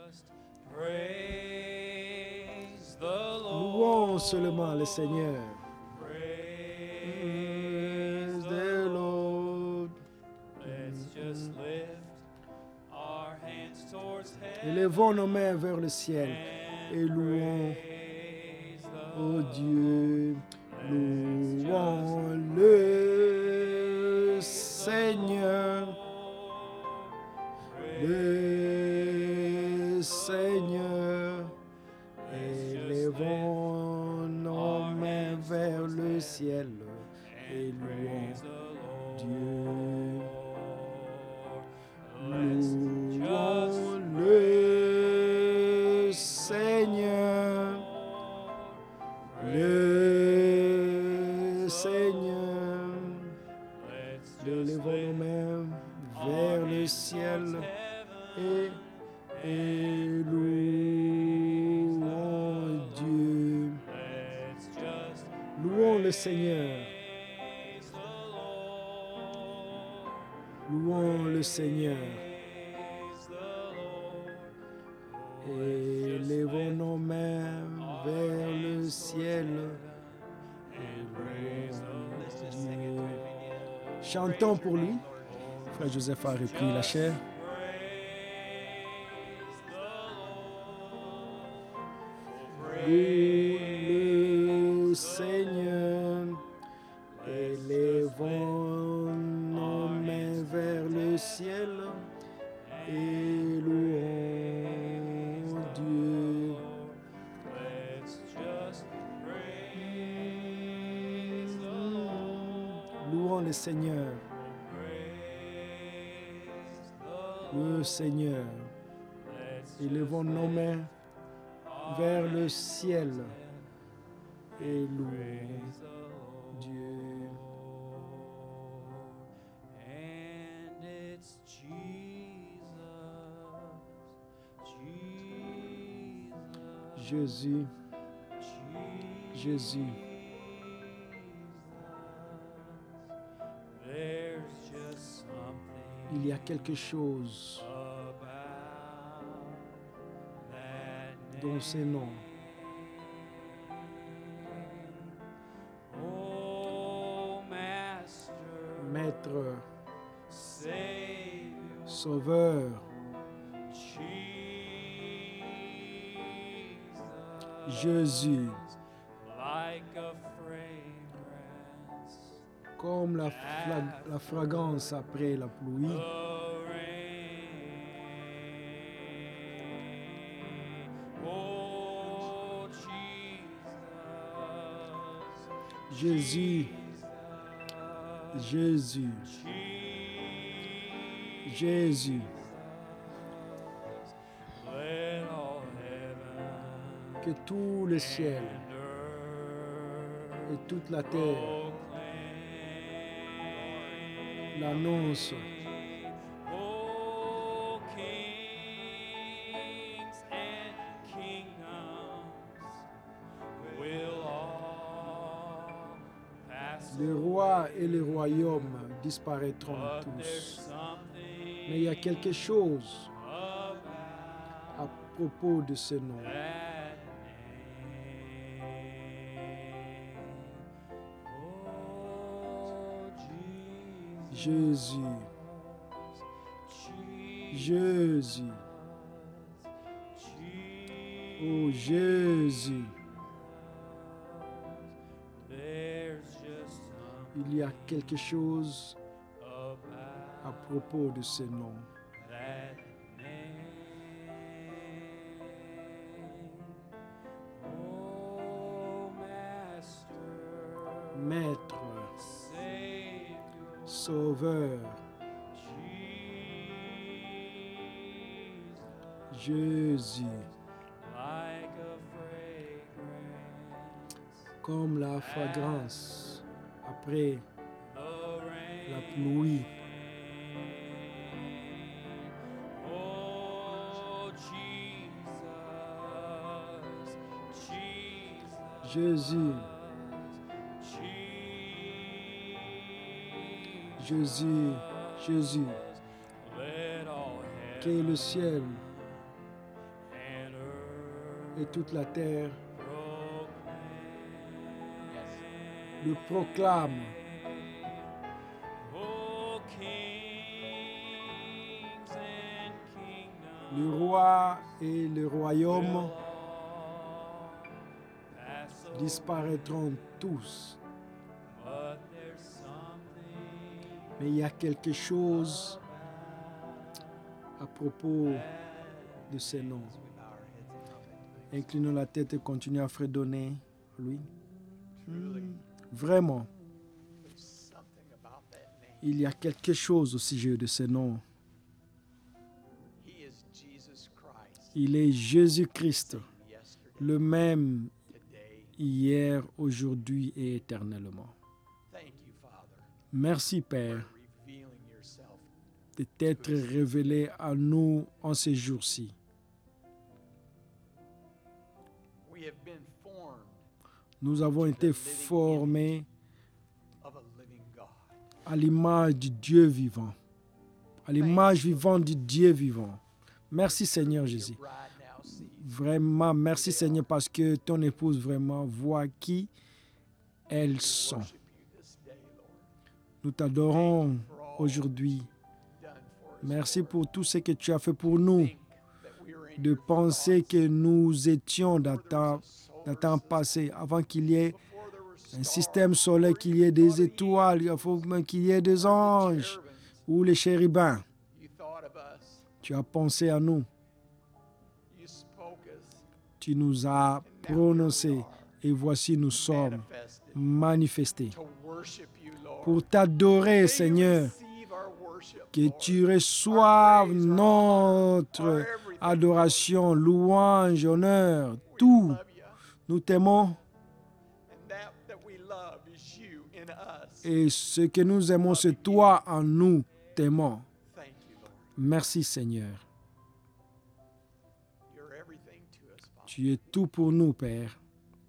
Louons seulement le Seigneur. Praise the Lord. Élevons nos mains vers le ciel et louons, oh Dieu, louons le Seigneur. Le Seigneur, élevons nos mains vers le ciel et louons Dieu. Louons le Seigneur, le Seigneur, élevons nos mains vers le ciel et louons Dieu. Louons le Seigneur. Louons le Seigneur. Élevons nos mains vers le ciel et louons Dieu. Chantons pour lui. Frère Joseph a repris la chair. Le Seigneur, élevons nos mains vers le ciel et louons Dieu. Louons le Seigneur. Le Seigneur, élevons nos mains vers le ciel et louons Dieu. Jésus, Jésus. Il y a quelque chose dans ces noms. Maître, Sauveur, Jésus, comme la fragrance après la pluie. Jésus, Jésus, Jésus. Que tout le ciel et toute la terre l'annoncent. Les rois et les royaumes disparaîtront tous. Mais il y a quelque chose à propos de ce nom. Jésus, Jésus, oh Jésus. Il y a quelque chose à propos de ce nom. Maître, Sauveur, Jésus, comme la fragrance après la pluie. Jésus, Jésus, Jésus, que le ciel et toute la terre le proclame. Le roi et le royaume disparaîtront tous. Mais il y a quelque chose à propos de ces noms. Inclinons la tête et continuons à fredonner lui. Vraiment, il y a quelque chose au sujet de ces noms. Il est Jésus-Christ, le même hier, aujourd'hui et éternellement. Merci, Père, de t'être révélé à nous en ces jours-ci. Nous avons été formés à l'image du Dieu vivant, à l'image vivante du Dieu vivant. Merci Seigneur Jésus. Vraiment, merci Seigneur parce que ton épouse vraiment voit qui elles sont. Nous t'adorons aujourd'hui. Merci pour tout ce que tu as fait pour nous. De penser que nous étions dans temps passé, avant qu'il y ait un système solaire, qu'il y ait des étoiles, il faut même qu'il y ait des anges ou les chérubins. Tu as pensé à nous. Tu nous as prononcés et voici nous sommes manifestés pour t'adorer, Seigneur. Que tu reçoives notre adoration, louange, honneur, tout. Nous t'aimons. Et ce que nous aimons, c'est toi en nous t'aimons. Merci Seigneur. Tu es tout pour nous, Père.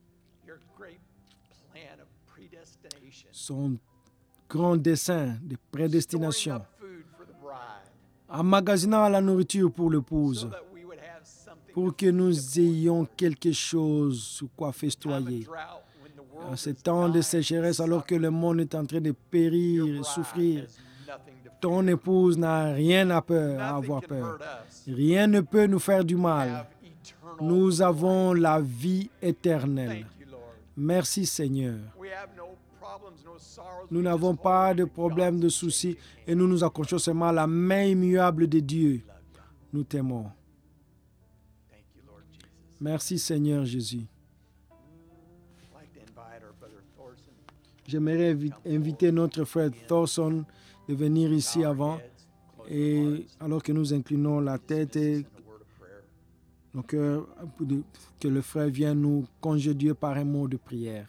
Son grand dessein de prédestination. Emmagasinant la nourriture pour l'épouse, pour que nous ayons quelque chose sur quoi festoyer. En ces temps de sécheresse, alors que le monde est en train de périr et souffrir, ton épouse n'a rien à avoir peur. Rien ne peut nous faire du mal. Nous avons la vie éternelle. Merci Seigneur. Nous n'avons pas de problème, de soucis, et nous nous accrochons seulement à la main immuable de Dieu. Nous t'aimons. Merci Seigneur Jésus. J'aimerais inviter notre frère Thorson de venir ici avant, et alors que nous inclinons la tête et nos cœurs, que le frère vienne nous congédier par un mot de prière.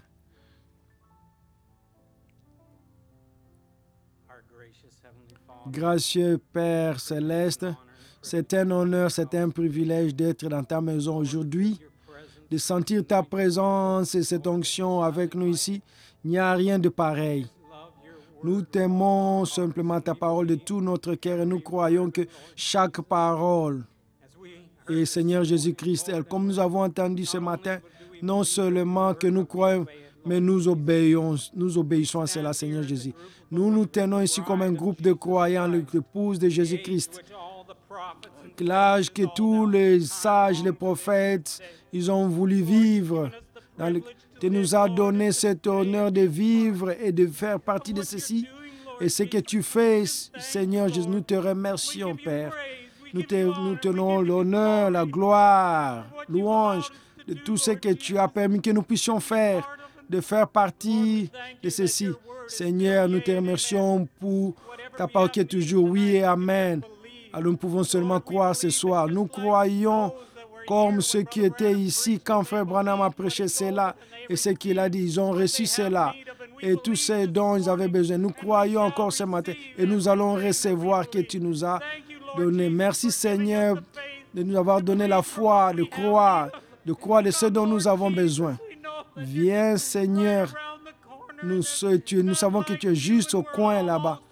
Gracieux Père céleste, c'est un honneur, c'est un privilège d'être dans ta maison aujourd'hui, de sentir ta présence et cette onction avec nous ici. Il n'y a rien de pareil. Nous t'aimons simplement ta parole de tout notre cœur et nous croyons que chaque parole est Seigneur Jésus-Christ. Comme nous avons entendu ce matin, non seulement que nous croyons, mais nous obéissons à cela, Seigneur Jésus. Nous nous tenons ici comme un groupe de croyants, l'épouse de Jésus-Christ. L'âge que tous les sages, les prophètes, ils ont voulu vivre. Tu nous as donné cet honneur de vivre et de faire partie de ceci. Et ce que tu fais, Seigneur Jésus, nous te remercions, Père. Nous tenons l'honneur, la gloire, louange de tout ce que tu as permis que nous puissions faire, de faire partie de ceci. Seigneur, nous te remercions pour ta parole qui est toujours oui et amen. Alors nous pouvons seulement croire ce soir. Nous croyons comme ceux qui étaient ici quand Frère Branham a prêché cela et ce qu'il a dit. Ils ont reçu cela et tous ces dont ils avaient besoin. Nous croyons encore ce matin et nous allons recevoir ce que tu nous as donné. Merci Seigneur de nous avoir donné la foi, de croire de ce dont nous avons besoin. Viens Seigneur, nous savons que tu es juste au coin là-bas.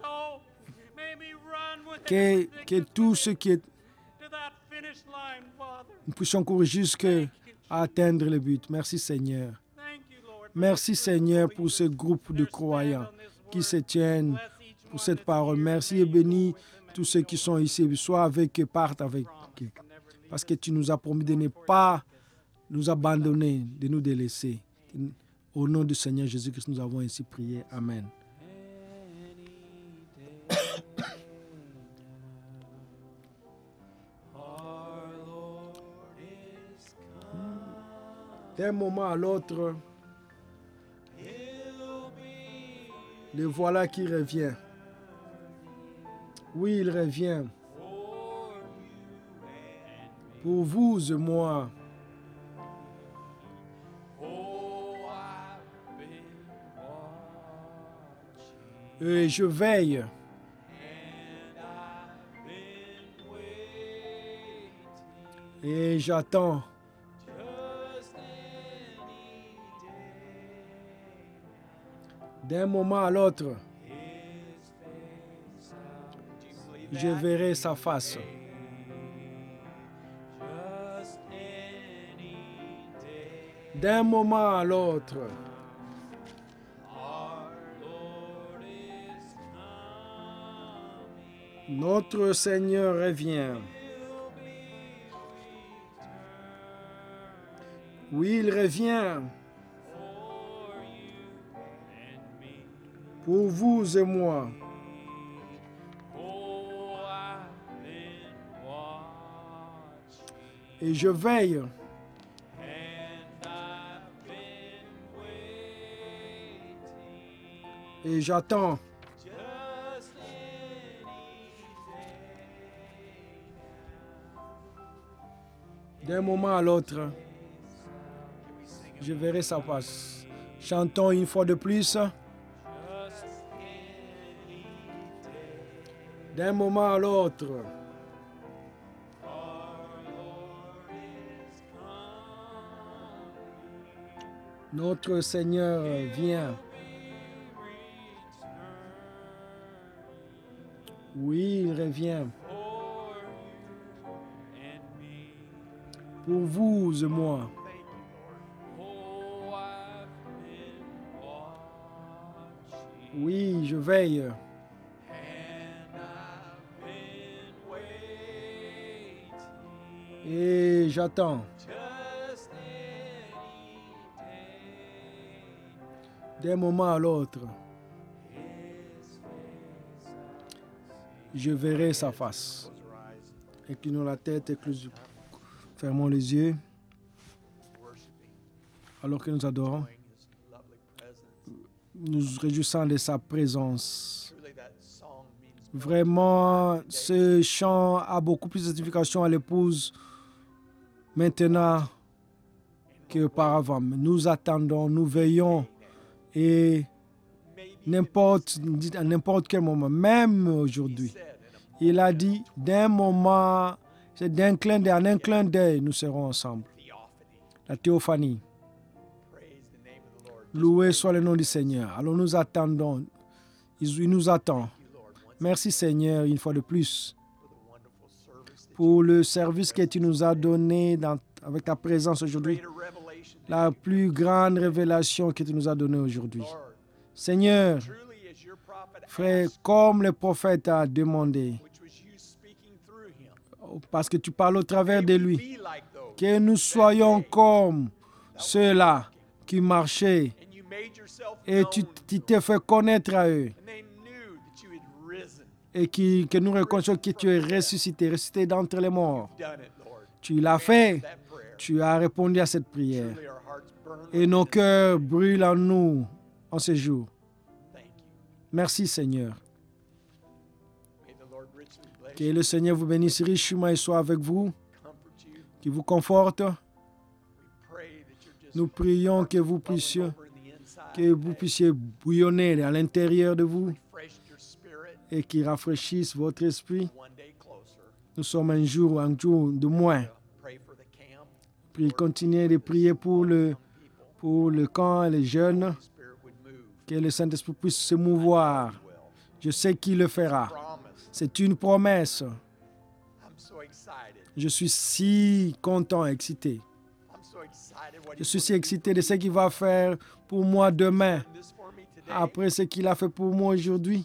Que tout ce qui est... Nous puissions courir jusqu'à à atteindre le but. Merci Seigneur. Merci Seigneur pour ce groupe de croyants qui se tiennent pour cette parole. Merci et bénis tous ceux qui sont ici, soit avec eux, partent avec eux. Parce que tu nous as promis de ne pas nous abandonner, de nous délaisser. Au nom du Seigneur Jésus-Christ, nous avons ainsi prié. Amen. D'un moment à l'autre, le voilà qui revient. Oui, il revient. Pour vous et moi. Et je veille. Et j'attends. D'un moment à l'autre, je verrai sa face. D'un moment à l'autre, notre Seigneur revient. Oui, il revient. Pour vous et moi. Et je veille. Et j'attends. D'un moment à l'autre, je verrai sa face. Chantons une fois de plus. D'un moment à l'autre. Notre Seigneur vient. Oui, il revient. Pour vous et moi. Oui, je veille. Et j'attends. D'un moment à l'autre, je verrai sa face. Inclinons la tête, fermons les yeux, alors que nous adorons, nous réjouissons de sa présence. Vraiment, ce chant a beaucoup plus de signification à l'épouse maintenant qu'auparavant. Nous attendons, nous veillons et à n'importe quel moment, même aujourd'hui, il a dit d'un moment, c'est d'un clin d'œil, en un clin d'œil, nous serons ensemble. La théophanie. Loué soit le nom du Seigneur. Alors nous attendons. Il nous attend. Merci Seigneur une fois de plus pour le service que tu nous as donné avec ta présence aujourd'hui. La plus grande révélation que tu nous as donnée aujourd'hui. Seigneur, frère, comme le prophète a demandé, parce que tu parles au travers de lui, que nous soyons comme ceux-là qui marchaient et tu t'es fait connaître à eux et que nous reconnaissons que tu es ressuscité d'entre les morts. Tu l'as fait, tu as répondu à cette prière et nos cœurs brûlent en nous en ce jour. Merci Seigneur. Que le Seigneur vous bénisse richement et soit avec vous, qu'il vous conforte. Nous prions que vous puissiez bouillonner à l'intérieur de vous et qu'il rafraîchisse votre esprit. Nous sommes un jour de moins. Puis continuez de prier pour le camp et les jeunes, que le Saint-Esprit puisse se mouvoir. Je sais qu'il le fera. C'est une promesse. Je suis si content, excité. Je suis si excité de ce qu'il va faire pour moi demain, après ce qu'il a fait pour moi aujourd'hui.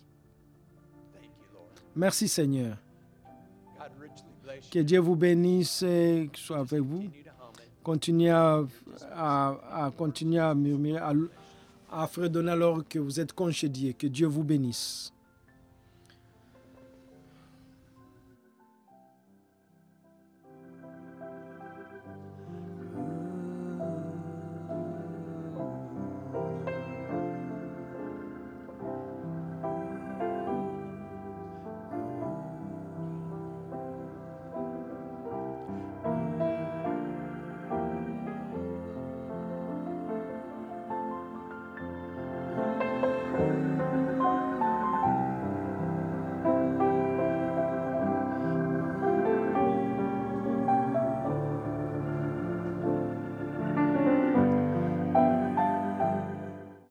Merci Seigneur. Que Dieu vous bénisse et soit avec vous. Continuez à continuer à murmurer, à fredonner alors que vous êtes congédiés. Que Dieu vous bénisse.